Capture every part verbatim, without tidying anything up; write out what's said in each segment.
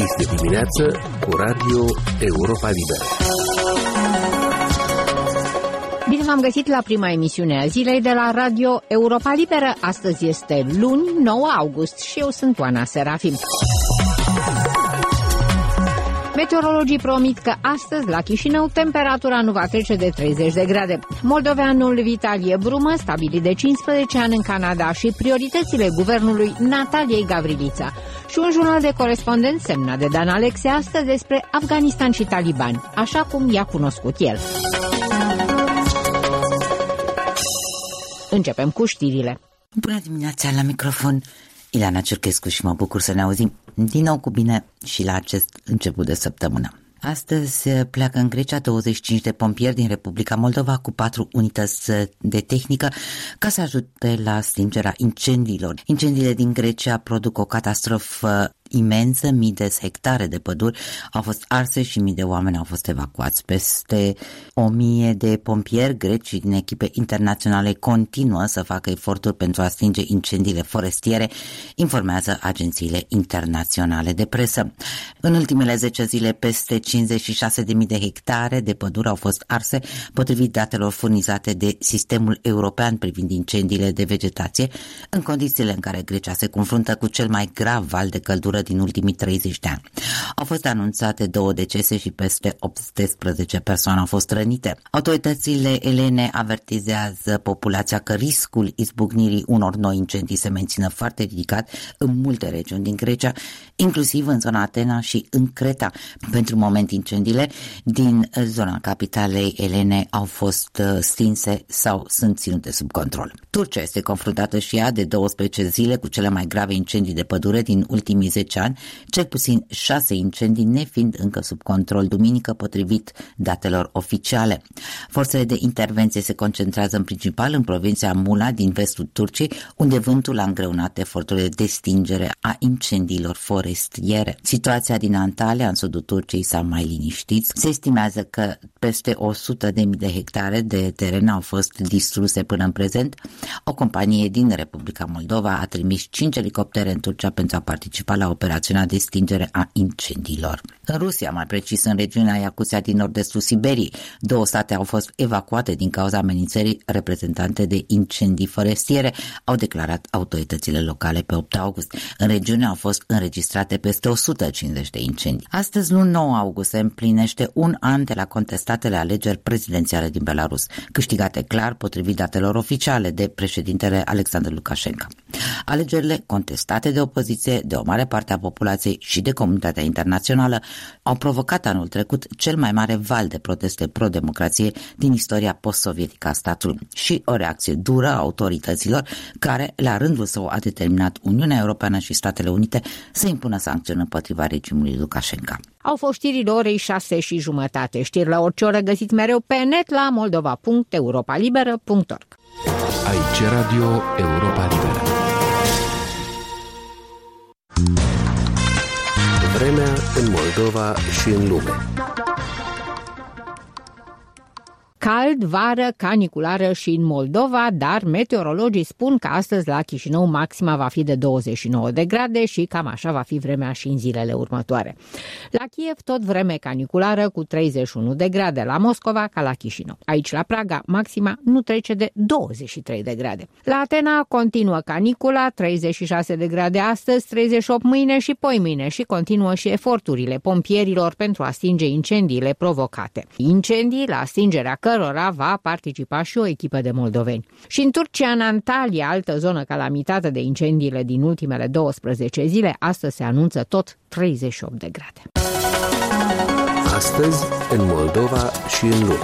Este dimineață cu Radio Europa Liberă. Bine v-am găsit la prima emisiune a zilei de la Radio Europa Liberă. Astăzi este luni, nouă august și eu sunt Oana Serafim. Meteorologii promit că astăzi la Chișinău temperatura nu va trece de treizeci de grade. Moldoveanul Vitalie Brumă, stabilit de cincisprezece ani în Canada, și prioritățile guvernului Nataliei Gavrilița. Și un jurnal de corespondent semnat de Dan Alexe astăzi despre Afganistan și talibani, așa cum i-a cunoscut el. Începem cu știrile. Bună dimineața, la microfon Ileana Ciurchescu și mă bucur să ne auzim din nou cu bine și la acest început de săptămână. Astăzi pleacă în Grecia douăzeci și cinci de pompieri din Republica Moldova cu patru unități de tehnică ca să ajute la stingerea incendiilor. Incendiile din Grecia produc o catastrofă imensă, mii de hectare de păduri au fost arse și mii de oameni au fost evacuați. Peste o mie de pompieri greci din echipe internaționale continuă să facă eforturi pentru a stinge incendiile forestiere, informează agențiile internaționale de presă. În ultimele zece zile, peste cincizeci și șase de mii de hectare de păduri au fost arse, potrivit datelor furnizate de Sistemul European privind incendiile de vegetație, în condițiile în care Grecia se confruntă cu cel mai grav val de căldură din ultimii treizeci de ani. Au fost anunțate două decese și peste optsprezece persoane au fost rănite. Autoritățile elene avertizează populația că riscul izbucnirii unor noi incendii se menține foarte ridicat în multe regiuni din Grecia, inclusiv în zona Atena și în Creta. Pentru moment, incendiile din zona capitalei elene au fost stinse sau sunt ținute sub control. Turcia este confruntată și ea de douăsprezece zile cu cele mai grave incendii de pădure din ultimii zece ani, cel puțin șase incendii nefiind încă sub control duminică, potrivit datelor oficiale. Forțele de intervenție se concentrează în principal în provincia Mula din vestul Turciei, unde vântul a îngreunat eforturile de stingere a incendiilor forestiere. Situația din Antalya, în sudul Turciei, s-a mai liniștit. Se estimează că peste o sută de mii de hectare de teren au fost distruse până în prezent. O companie din Republica Moldova a trimis cinci elicoptere în Turcia pentru a participa la operațiunea de stingere a incendiilor. În Rusia, mai precis în regiunea Iacuția din nord-estul Siberiei, două sate au fost evacuate din cauza amenințării reprezentante de incendii forestiere, au declarat autoritățile locale pe opt august. În regiune au fost înregistrate peste o sută cincizeci de incendii. Astăzi, luni nouă august, se împlinește un an de la contestatele alegeri prezidențiale din Belarus, câștigate clar, potrivit datelor oficiale, de președintele Alexandru Lukashenko. Alegerile contestate de opoziție, de o mare parte a populației și de comunitatea internațională au provocat anul trecut cel mai mare val de proteste pro-democrație din istoria post-sovietică a statului și o reacție dură a autorităților care, la rândul său, a determinat Uniunea Europeană și Statele Unite să impună sancțiuni împotriva regimului Lukashenko. Au fost știrile orei șase și jumătate. Știri la orice oră găsiți mereu pe net la moldova punct europa liberă punct org. Aici Radio Europa Liberă. Vremea în Moldova și în lume. Cald, vară, caniculară și în Moldova, dar meteorologii spun că astăzi la Chișinău maxima va fi de douăzeci și nouă de grade și cam așa va fi vremea și în zilele următoare. La Kiev tot vreme caniculară cu treizeci și unu de grade, la Moscova ca la Chișinău. Aici la Praga maxima nu trece de douăzeci și trei de grade. La Atena continuă canicula, treizeci și șase de grade astăzi, treizeci și opt mâine și poimâine și continuă și eforturile pompierilor pentru a stinge incendiile provocate. Incendii la stingerea cărora va participa și o echipă de moldoveni. Și în Turcia, în Antalya, altă zonă calamitată de incendiile din ultimele douăsprezece zile, astăzi se anunță tot treizeci și opt de grade. Astăzi, în Moldova și în lume.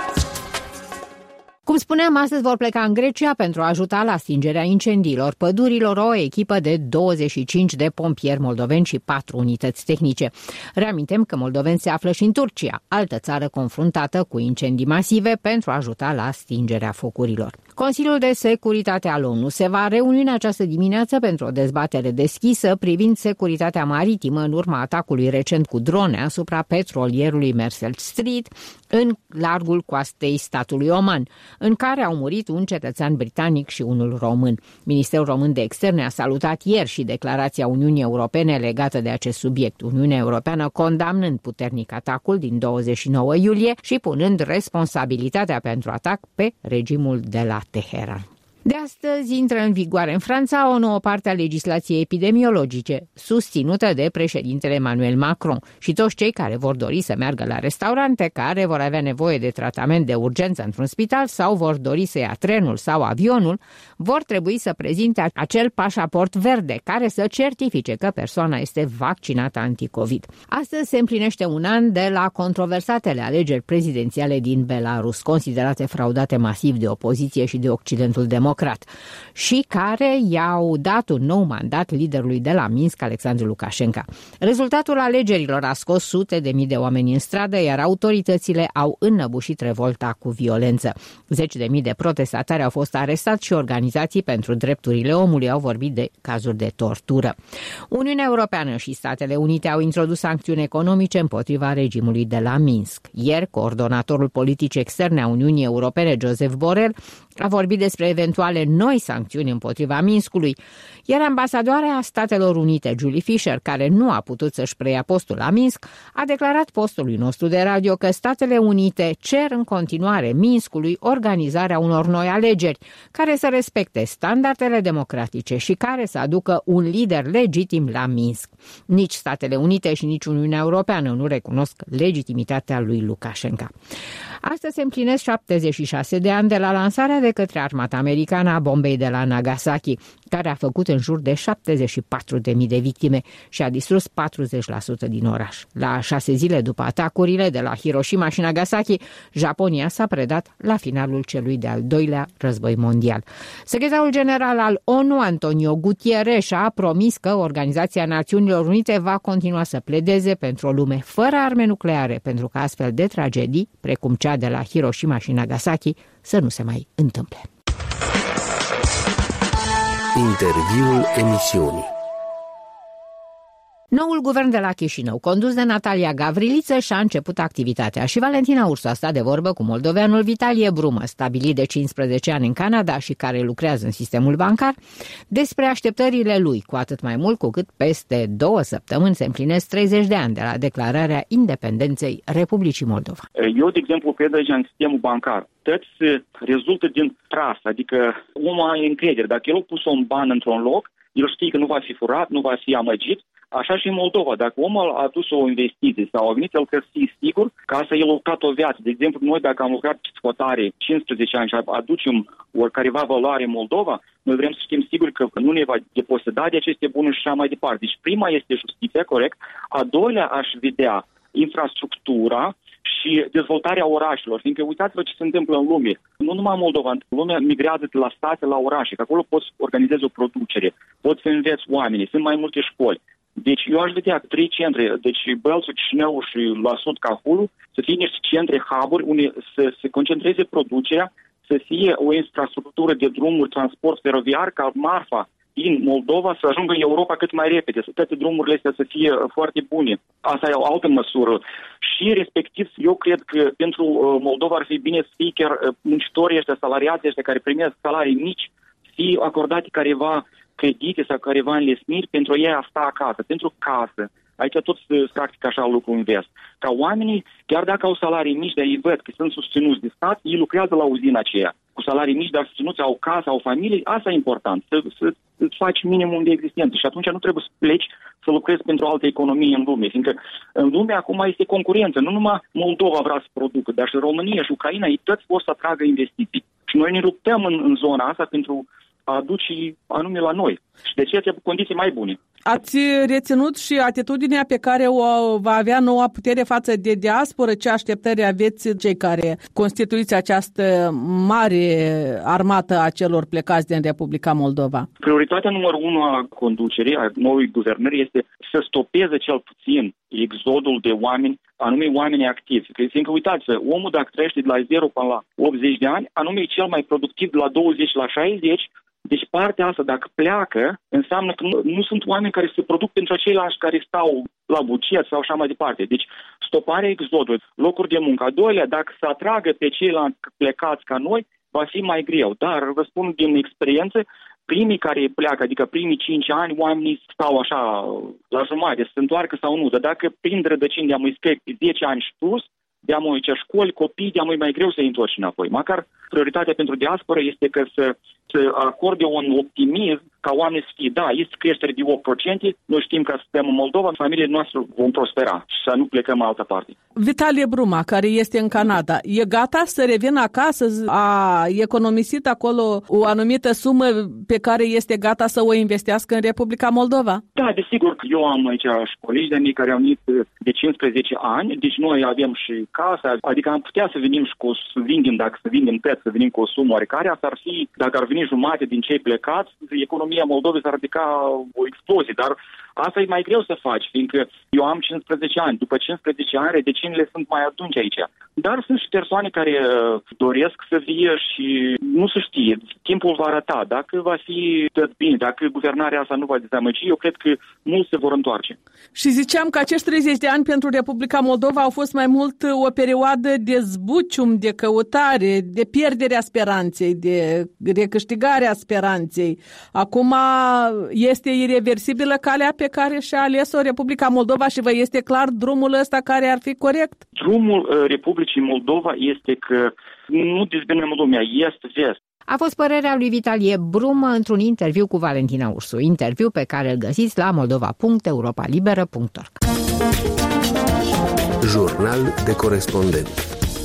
Cum spuneam, astăzi vor pleca în Grecia pentru a ajuta la stingerea incendiilor pădurilor o echipă de douăzeci și cinci de pompieri moldoveni și patru unități tehnice. Reamintem că moldoveni se află și în Turcia, altă țară confruntată cu incendii masive, pentru a ajuta la stingerea focurilor. Consiliul de Securitate al O N U se va reuni în această dimineață pentru o dezbatere deschisă privind securitatea maritimă în urma atacului recent cu drone asupra petrolierului Mercel Street, în largul coastei statului Oman, în care au murit un cetățean britanic și unul român. Ministerul Român de Externe a salutat ieri și declarația Uniunii Europene legată de acest subiect. Uniunea Europeană condamnând puternic atacul din douăzeci și nouă iulie și punând responsabilitatea pentru atac pe regimul de la Teheran. De astăzi intră în vigoare în Franța o nouă parte a legislației epidemiologice, susținută de președintele Emmanuel Macron, și toți cei care vor dori să meargă la restaurante, care vor avea nevoie de tratament de urgență într-un spital sau vor dori să ia trenul sau avionul, vor trebui să prezinte acel pașaport verde care să certifice că persoana este vaccinată anticovid. Astăzi se împlinește un an de la controversatele alegeri prezidențiale din Belarus, considerate fraudate masiv de opoziție și de Occidentul Democrat, și care i-au dat un nou mandat liderului de la Minsk, Alexandru Lukashenko. Rezultatul alegerilor a scos sute de mii de oameni în stradă, iar autoritățile au înnăbușit revolta cu violență. Zeci de mii de protestatari au fost arestați și organizații pentru drepturile omului au vorbit de cazuri de tortură. Uniunea Europeană și Statele Unite au introdus sancțiuni economice împotriva regimului de la Minsk. Ieri, coordonatorul politic externe a Uniunii Europene, Joseph Borrell, a vorbit despre eventuale noi sancțiuni împotriva Minskului, iar ambasadoarea Statelor Unite, Julie Fisher, care nu a putut să-și preia postul la Minsk, a declarat postului nostru de radio că Statele Unite cer în continuare Minskului organizarea unor noi alegeri, care să respecte standardele democratice și care să aducă un lider legitim la Minsk. Nici Statele Unite și nici Uniunea Europeană nu recunosc legitimitatea lui Lukashenko. Astăzi se împlinesc șaptezeci și șase de ani de la lansarea de către armata americană a bombei de la Nagasaki, care a făcut în jur de șaptezeci și patru de mii de victime și a distrus patruzeci la sută din oraș. La șase zile după atacurile de la Hiroshima și Nagasaki, Japonia s-a predat la finalul celui de-al doilea război mondial. Secretarul general al ONU, Antonio Guterres, a promis că Organizația Națiunilor Unite va continua să pledeze pentru o lume fără arme nucleare, pentru că astfel de tragedii, precum cea de la Hiroshima și Nagasaki, să nu se mai întâmple. Interviul emisiunii. Noul guvern de la Chișinău, condus de Natalia Gavriliță, și-a început activitatea și Valentina Ursu a stat de vorbă cu moldoveanul Vitalie Brumă, stabilit de cincisprezece ani în Canada și care lucrează în sistemul bancar, despre așteptările lui, cu atât mai mult cu cât peste două săptămâni se împlinesc treizeci de ani de la declararea independenței Republicii Moldova. Eu, de exemplu, cred deja în sistemul bancar. Toți rezultă din trasă, adică omul are încredere. Dacă el a pus un ban într-un loc, el știe că nu va fi furat, nu va fi amăgit. Așa și în Moldova. Dacă omul a adus o investiție sau a venit el că fie sigur, ca să el a lucrat o viață. De exemplu, noi dacă am lucrat psihotare cincisprezece ani și aducem oricăreva valoare în Moldova, noi vrem să știm sigur că nu ne va deposeda de aceste bunuri și așa mai departe. Deci prima este justiția, corect. A doilea aș vedea infrastructura și dezvoltarea orașelor, fiindcă uitați-vă ce se întâmplă în lume. Nu numai în Moldova, lumea migrează de la state la orașe, că acolo poți organizezi o producere, poți să înveți oamenii, sunt mai multe școli. Deci eu aș vedea trei centre, deci Bălțul, Chișinău și la sud Cahulu, să fie niște centre, hub-uri, unde să se concentreze producerea, să fie o infrastructură de drumuri, transport feroviar, ca marfa din Moldova să ajungă în Europa cât mai repede, să toate drumurile astea să fie foarte bune. Asta e o altă măsură. Și respectiv, eu cred că pentru Moldova ar fi bine să fie chiar muncitorii ăștia, salariații ăștia care primesc salarii mici, fie acordate careva credite sau careva înlesniri pentru ei a sta acasă, pentru casă. Aici tot se practică așa lucru invers. Ca oamenii, chiar dacă au salarii mici, dar ei văd că sunt susținuți de stat, ei lucrează la uzina aceea. Cu salarii mici, dar susținuți, au casă, au familie, asta e important, să, să, să faci minimum de existență. Și atunci nu trebuie să pleci să lucrezi pentru alte economii în lume, fiindcă în lume acum este concurență. Nu numai Moldova vrea să producă, dar și România și Ucraina, ei toți vor să atragă investiții. Și noi ne luptăm în, în zona asta pentru a aduce anume la noi. Și de aceea trebuie condiții mai bune. Ați reținut și atitudinea pe care o va avea noua putere față de diasporă? Ce așteptări aveți cei care constituiți această mare armată a celor plecați din Republica Moldova? Prioritatea numărul unu a conducerii, a noului guvernări, este să stopeze cel puțin exodul de oameni, anume oameni activi. Fiindcă uitați-vă, omul dacă trăiește de la zero până la optzeci de ani, anume e cel mai productiv de la douăzeci la șaizeci, Deci partea asta, dacă pleacă, înseamnă că nu, nu sunt oameni care se produc pentru aceilași care stau la buget sau așa mai departe. Deci stoparea exodului, locuri de muncă. A doilea, dacă se atragă pe ceilalți plecați ca noi, va fi mai greu. Dar vă spun din experiență, primii care pleacă, adică primii cinci ani, oamenii stau așa la jumătate, se întoarcă sau nu. Dar dacă prin rădăcini de-am îi zece ani și plus, de-am aici școli, copii, de-am mai greu să-i întorci înapoi. Măcar prioritatea pentru diaspora este că să, să acorde un optimism ca oamenii să fie, da, este creștere de opt la sută, noi știm că suntem în Moldova, familiile noastre vom prospera și să nu plecăm în altă parte. Vitalie Bruma, care este în Canada, e gata să revină acasă? A economisit acolo o anumită sumă pe care este gata să o investească în Republica Moldova? Da, desigur că eu am aici colegi de mei care au venit de cincisprezece ani, deci noi avem și casa, adică am putea să venim și cu, să vindem, dacă să vindem pet, să venim cu o sumă oarecare, asta ar fi, dacă ar veni jumate din cei plecați, economia Moldovei s-ar ridica o explozie, dar asta e mai greu să faci, fiindcă eu am cincisprezece ani, după cincisprezece ani rădăcinile sunt mai adânci aici. Dar sunt și persoane care doresc să vie și nu se știe, timpul va arăta, dacă va fi tot bine, dacă guvernarea asta nu va dezamăgi, eu cred că mulți se vor întoarce. Și ziceam că acești treizeci de ani pentru Republica Moldova au fost mai mult o perioadă de zbucium, de căutare, de pierderea speranței, de recâștigarea speranței. Acum este ireversibilă calea pe care și-a ales-o Republica Moldova și vă este clar drumul ăsta care ar fi corect? Drumul Republicii Moldova este că nu dezbinăm lumea, est-vest. A fost părerea lui Vitalie Brumă într-un interviu cu Valentina Ursu, interviu pe care îl găsiți la moldova punct europa liberă punct org. Jurnal de corespondent.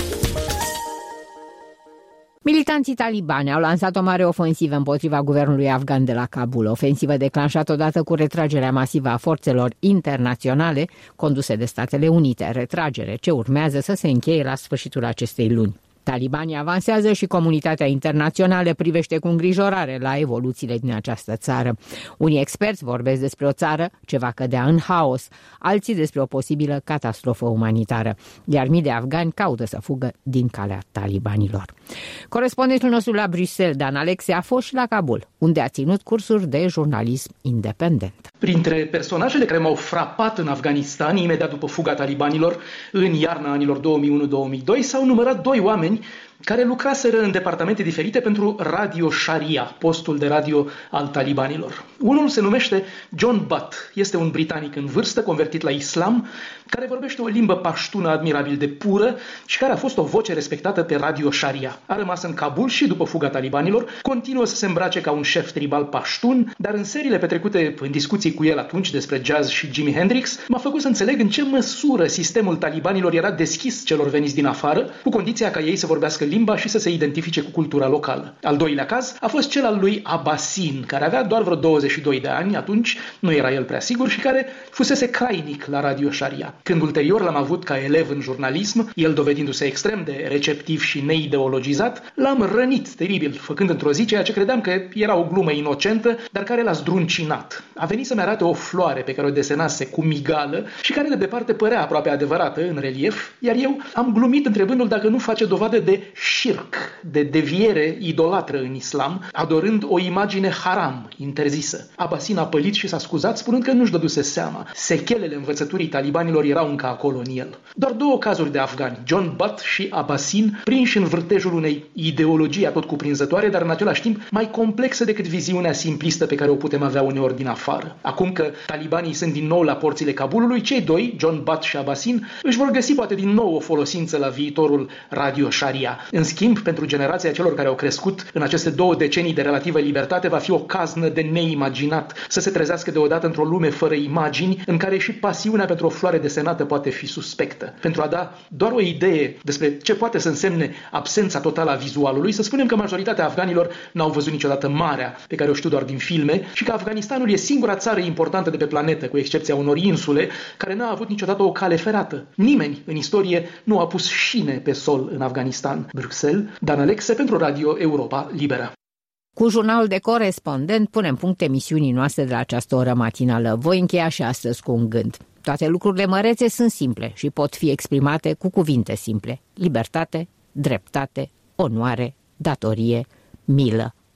Militanții talibani au lansat o mare ofensivă împotriva guvernului afgan de la Kabul, ofensivă declanșată odată cu retragerea masivă a forțelor internaționale conduse de Statele Unite, retragere ce urmează să se încheie la sfârșitul acestei luni. Talibanii avansează și comunitatea internațională privește cu îngrijorare la evoluțiile din această țară. Unii experți vorbesc despre o țară ce va cădea în haos, alții despre o posibilă catastrofă umanitară, iar mii de afgani caută să fugă din calea talibanilor. Corespondentul nostru la Bruxelles, Dan Alexe, a fost și la Kabul, unde a ținut cursuri de jurnalism independent. Printre personajele care m-au frapat în Afganistan, imediat după fuga talibanilor, în iarna anilor două mii unu două mii doi, s-au numărat doi oameni care lucraseră în departamente diferite pentru Radio Sharia, postul de radio al talibanilor. Unul se numește John Butt, este un britanic în vârstă, convertit la islam, care vorbește o limbă paștună admirabil de pură și care a fost o voce respectată pe Radio Sharia. A rămas în Kabul și după fuga talibanilor, continuă să se îmbrace ca un șef tribal paștun, dar în seriile petrecute în discuții cu el atunci despre jazz și Jimi Hendrix, m-a făcut să înțeleg în ce măsură sistemul talibanilor era deschis celor veniți din afară, cu condiția ca ei să vorbească limba și să se identifice cu cultura locală. Al doilea caz a fost cel al lui Abbasin, care avea doar vreo douăzeci și doi de ani, atunci nu era el prea sigur, și care fusese crainic la Radio Sharia. Când ulterior l-am avut ca elev în jurnalism, el dovedindu-se extrem de receptiv și neideologizat, l-am rănit teribil, făcând într-o zi ceea ce credeam că era o glumă inocentă, dar care l-a zdruncinat. A venit să-mi arate o floare pe care o desenase cu migală și care de departe părea aproape adevărată în relief, iar eu am glumit întrebându-l dacă nu face dovadă de șirc, de deviere idolatră în islam, adorând o imagine haram, interzisă. Abbasin a pălit și s-a scuzat, spunând că nu-și dăduse seama. Sechelele învățăturii talibanilor erau încă acolo în el. Doar două cazuri de afgani, John Butt și Abbasin, prinși în vârtejul unei ideologii atot cuprinzătoare, dar în același timp mai complexe decât viziunea simplistă pe care o putem avea uneori din afară. Acum că talibanii sunt din nou la porțile Kabulului, cei doi, John Butt și Abbasin, își vor găsi poate din nou o folosință la viitorul Radio Sharia. În schimb, pentru generația celor care au crescut în aceste două decenii de relativă libertate, va fi o caznă de neimaginat să se trezească deodată într-o lume fără imagini, în care și pasiunea pentru o floare desenată poate fi suspectă. Pentru a da doar o idee despre ce poate să însemne absența totală a vizualului, să spunem că majoritatea afganilor n-au văzut niciodată marea, pe care o știu doar din filme, și că Afganistanul e singura țară importantă de pe planetă, cu excepția unor insule, care n-a avut niciodată o cale ferată. Nimeni în istorie nu a pus șine pe sol în Afganistan. Bruxelles, Dan Alexe pentru Radio Europa Liberă. Cu jurnalul de corespondent punem punct emisiunii noastre de la această oră matinală. Voi încheia și astăzi cu un gând. Toate lucrurile mărețe sunt simple și pot fi exprimate cu cuvinte simple. Libertate, dreptate, onoare, datorie, milă,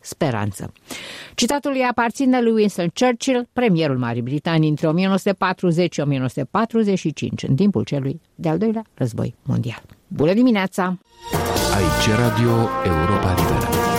speranță. Citatul îi aparține lui Winston Churchill, premierul Marii Britanii între o mie nouă sute patruzeci și o mie nouă sute patruzeci și cinci, în timpul celui de-al doilea război mondial. Bună dimineața! Aici Radio Europa Liberă.